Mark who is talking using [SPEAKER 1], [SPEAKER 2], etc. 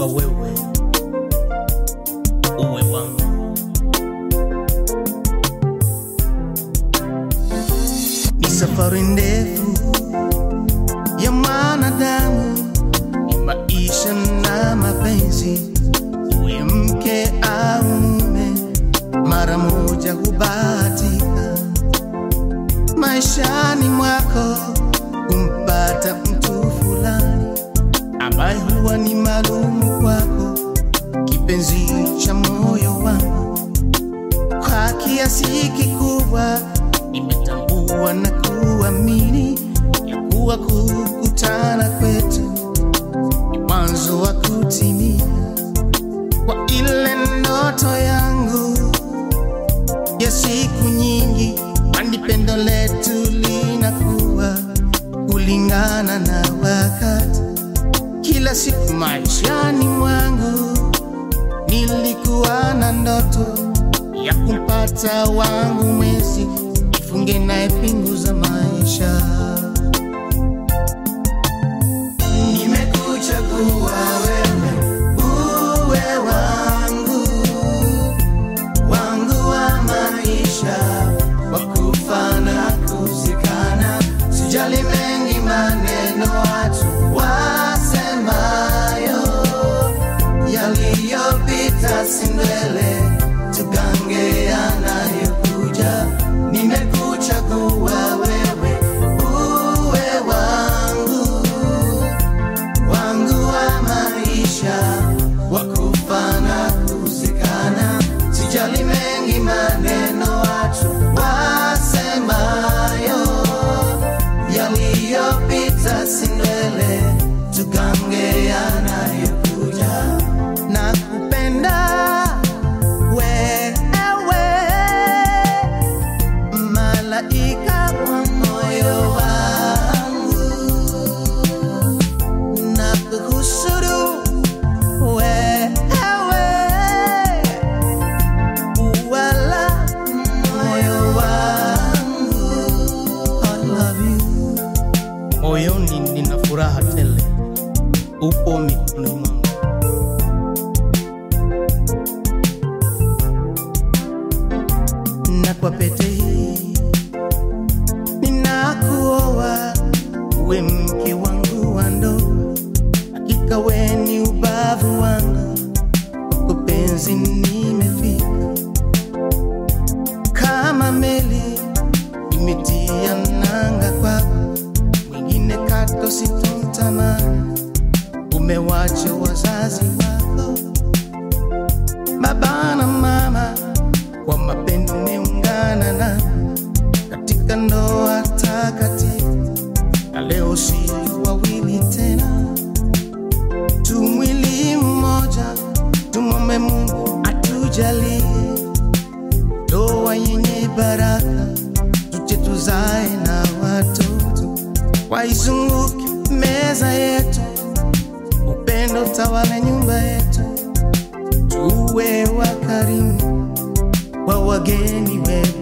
[SPEAKER 1] nachagua wewe uwe wangu. Ni safari ndefu ya mwanadamu, ni maisha na mapenzi, uwe mke au mume, mara moja hubahatika maishani mwako kumpata mtu fulani ambaye huwa ni maalumu kwako, kipenzi cha moyo wangu. Kwa kiasi kikubwa nimetambua na kuamini ya kuwa kukutana kwetu ni mwanzo wa kutimia kwa ile ndoto yangu ya siku nyingi. Kwani pendo letu linakuwa kulingana na wakati. Kila siku maishani mwangu nilikuwa na ndoto ya kumpata wangu mwezi, nifunge naye pingu za maisha. Nimekuchagua wewe uwe wangu, wangu wa maisha, wakufa na kuzikana. Sijali mengi maneno watu wasemayo, yaliyopita si mbele, tugange yanayokuja. Nimekuchagua wewe uwe wangu, wangu wa maisha, wakufa na kuzikana. Sijali mengi maneno watu wasemayo, yaliyopita si mbele, tugange yanayokuja. Nakupenda wewe, malaika wa moyo wangu, nakuhusuru wewe, wala moyo wangu. I love you. Moyoni nina furaha tele, upo mikononi mwangu. Na kwa pete hii ninakuoa uwe mke wangu wa ndoa. Hakika wewe ni ubavu wangu, kwako penzi nimefika. Kama meli imetia nanga kwako, mwingine kato sitomtamani. Umewacha wazazi wako, baba na mama, kwa mapendo umeungana na katika ndoa takatifu. Na leo si wawili tena, tu mwili mmoja. Tumwombe Mungu atujalie ndoa yenye baraka, tuje tuzae na watoto, waizunguke meza yetu, upendo tawala nyumba yetu, tuwe wakarimu wa wageni wetu.